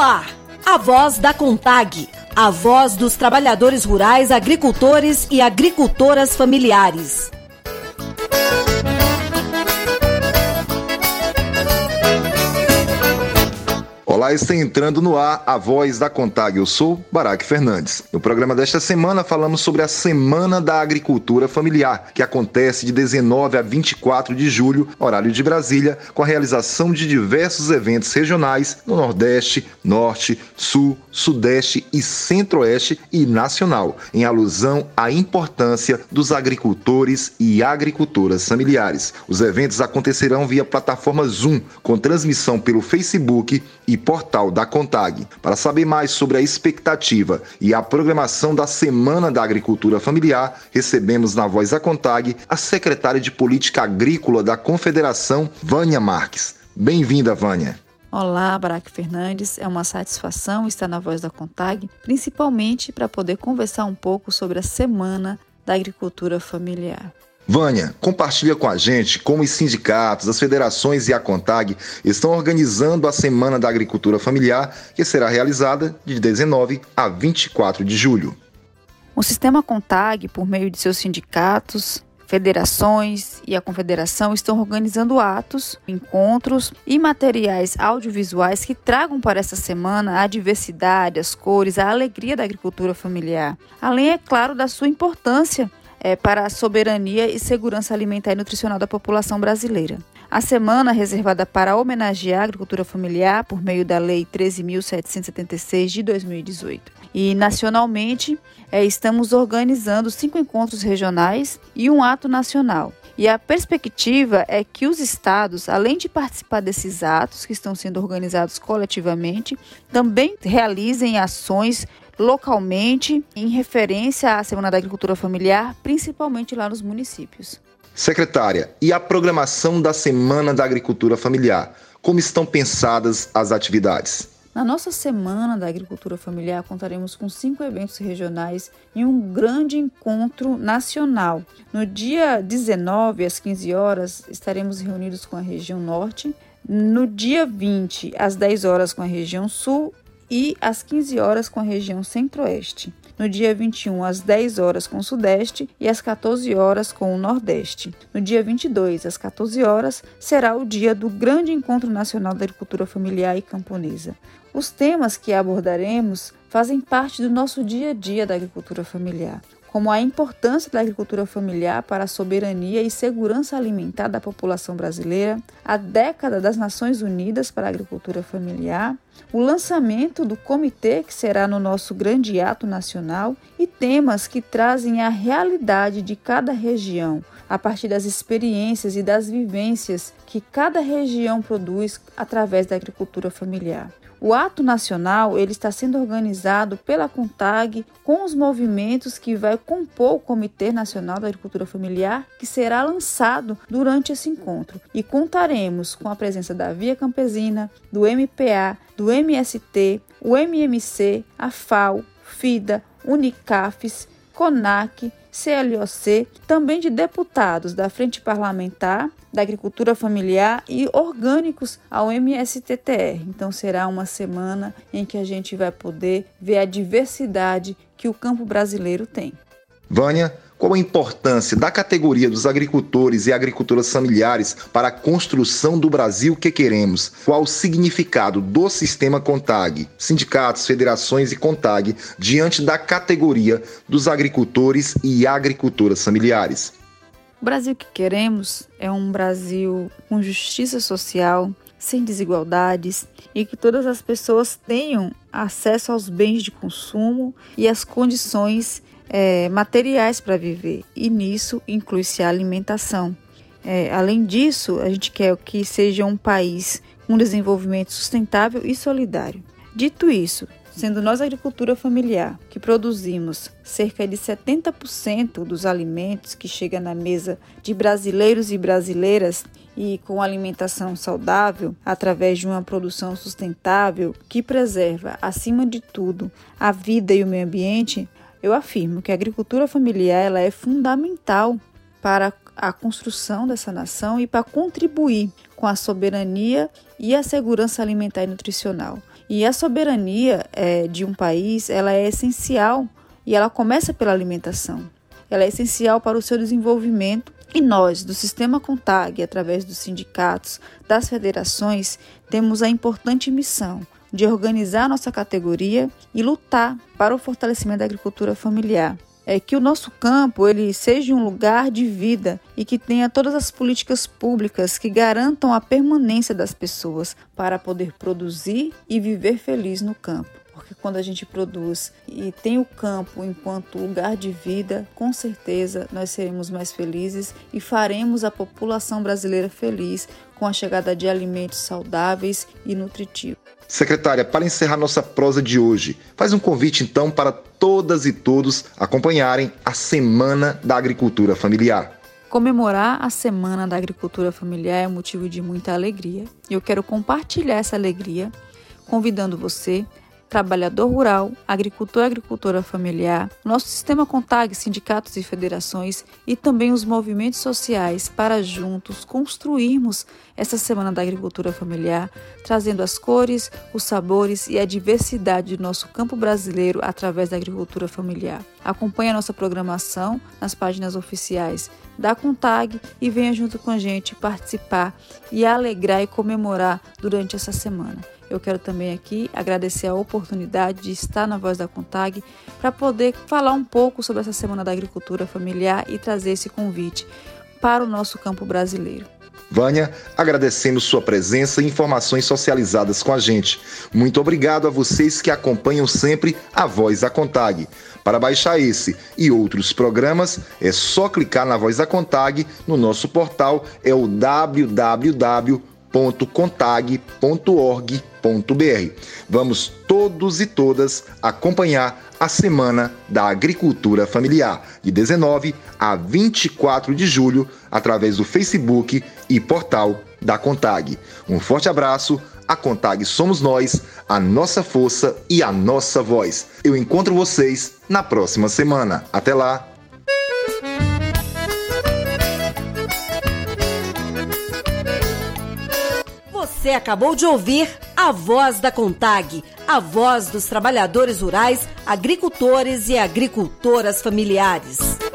ar, a voz da CONTAG, a voz dos trabalhadores rurais, agricultores e agricultoras familiares. Olá, está entrando no ar a voz da CONTAG. Eu sou Baraque Fernandes. No programa desta semana falamos sobre a Semana da Agricultura Familiar, que acontece de 19 a 24 de julho, horário de Brasília, com a realização de diversos eventos regionais no Nordeste, Norte, Sul, Sudeste e Centro-Oeste e nacional, em alusão à importância dos agricultores e agricultoras familiares. Os eventos acontecerão via plataforma Zoom, com transmissão pelo Facebook e portal da CONTAG. Para saber mais sobre a expectativa e a programação da Semana da Agricultura Familiar, recebemos na voz da CONTAG a secretária de Política Agrícola da Confederação, Vânia Marques. Bem-vinda, Vânia. Olá, Baraque Fernandes. É uma satisfação estar na voz da CONTAG, principalmente para poder conversar um pouco sobre a Semana da Agricultura Familiar. Vânia, compartilha com a gente como os sindicatos, as federações e a CONTAG estão organizando a Semana da Agricultura Familiar, que será realizada de 19 a 24 de julho. O sistema CONTAG, por meio de seus sindicatos, federações e a confederação, estão organizando atos, encontros e materiais audiovisuais que tragam para essa semana a diversidade, as cores, a alegria da agricultura familiar. Além, é claro, da sua importância para a soberania e segurança alimentar e nutricional da população brasileira. A semana reservada para homenagear a agricultura familiar por meio da Lei 13.776 de 2018. E nacionalmente, estamos organizando 5 encontros regionais e um ato nacional. E a perspectiva é que os estados, além de participar desses atos que estão sendo organizados coletivamente, também realizem ações localmente em referência à Semana da Agricultura Familiar, principalmente lá nos municípios. Secretária, e a programação da Semana da Agricultura Familiar? Como estão pensadas as atividades? Na nossa Semana da Agricultura Familiar, contaremos com 5 eventos regionais e um grande encontro nacional. No dia 19, às 15 horas, estaremos reunidos com a região Norte. No dia 20, às 10 horas, com a região Sul e às 15 horas com a região Centro-Oeste. No dia 21, às 10 horas com o Sudeste e às 14 horas com o Nordeste. No dia 22, às 14 horas, será o dia do Grande Encontro Nacional da Agricultura Familiar e Camponesa. Os temas que abordaremos fazem parte do nosso dia a dia da agricultura familiar, como a importância da agricultura familiar para a soberania e segurança alimentar da população brasileira, a década das Nações Unidas para a Agricultura Familiar, o lançamento do comitê que será no nosso grande ato nacional e temas que trazem a realidade de cada região, a partir das experiências e das vivências que cada região produz através da agricultura familiar. O ato nacional ele está sendo organizado pela CONTAG com os movimentos que vai compor o Comitê Nacional da Agricultura Familiar, que será lançado durante esse encontro. E contaremos com a presença da Via Campesina, do MPA, do MST, o MMC, a FAO, FIDA, Unicafes, CONAC, CLOC, também de deputados da Frente Parlamentar, da Agricultura Familiar e orgânicos ao MSTTR. Então será uma semana em que a gente vai poder ver a diversidade que o campo brasileiro tem. Vânia, qual a importância da categoria dos agricultores e agricultoras familiares para a construção do Brasil que queremos? Qual o significado do sistema CONTAG, sindicatos, federações e CONTAG, diante da categoria dos agricultores e agricultoras familiares? O Brasil que queremos é um Brasil com justiça social, sem desigualdades e que todas as pessoas tenham acesso aos bens de consumo e às condições materiais para viver, e nisso inclui-se a alimentação. Além disso, a gente quer que seja um país com desenvolvimento sustentável e solidário. Dito isso, sendo nós agricultura familiar, que produzimos cerca de 70% dos alimentos que chegam na mesa de brasileiros e brasileiras e com alimentação saudável, através de uma produção sustentável que preserva, acima de tudo, a vida e o meio ambiente, eu afirmo que a agricultura familiar ela é fundamental para a construção dessa nação e para contribuir com a soberania e a segurança alimentar e nutricional. E a soberania de um país, ela é essencial e ela começa pela alimentação. Ela é essencial para o seu desenvolvimento e nós, do Sistema CONTAG, através dos sindicatos, das federações, temos a importante missão de organizar nossa categoria e lutar para o fortalecimento da agricultura familiar. É que o nosso campo ele seja um lugar de vida e que tenha todas as políticas públicas que garantam a permanência das pessoas para poder produzir e viver feliz no campo. Porque quando a gente produz e tem o campo enquanto lugar de vida, com certeza nós seremos mais felizes e faremos a população brasileira feliz com a chegada de alimentos saudáveis e nutritivos. Secretária, para encerrar nossa prosa de hoje, faz um convite então para todas e todos acompanharem a Semana da Agricultura Familiar. Comemorar a Semana da Agricultura Familiar é motivo de muita alegria. E eu quero compartilhar essa alegria convidando você, trabalhador rural, agricultor e agricultora familiar, nosso Sistema CONTAG, sindicatos e federações e também os movimentos sociais para juntos construirmos essa Semana da Agricultura Familiar, trazendo as cores, os sabores e a diversidade do nosso campo brasileiro através da agricultura familiar. Acompanhe a nossa programação nas páginas oficiais da CONTAG e venha junto com a gente participar e alegrar e comemorar durante essa semana. Eu quero também aqui agradecer a oportunidade de estar na Voz da CONTAG para poder falar um pouco sobre essa Semana da Agricultura Familiar e trazer esse convite para o nosso campo brasileiro. Vânia, agradecemos sua presença e informações socializadas com a gente. Muito obrigado a vocês que acompanham sempre a Voz da CONTAG. Para baixar esse e outros programas, é só clicar na Voz da CONTAG no nosso portal, é o www.contag.org.br. Vamos todos e todas acompanhar a Semana da Agricultura Familiar, de 19 a 24 de julho, através do Facebook e portal da CONTAG. Um forte abraço. A CONTAG somos nós, a nossa força e a nossa voz. Eu encontro vocês na próxima semana. Até lá! Você acabou de ouvir a Voz da CONTAG, a voz dos trabalhadores rurais, agricultores e agricultoras familiares.